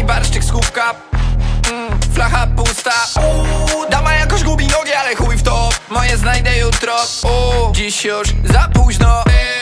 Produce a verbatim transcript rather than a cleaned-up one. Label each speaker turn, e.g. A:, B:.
A: barszczyk z kubka. mm, Flacha pusta. Uuu, dama jakoś gubi nogi, ale chuj w to. Moje znajdę jutro. Uuu, dziś już za późno.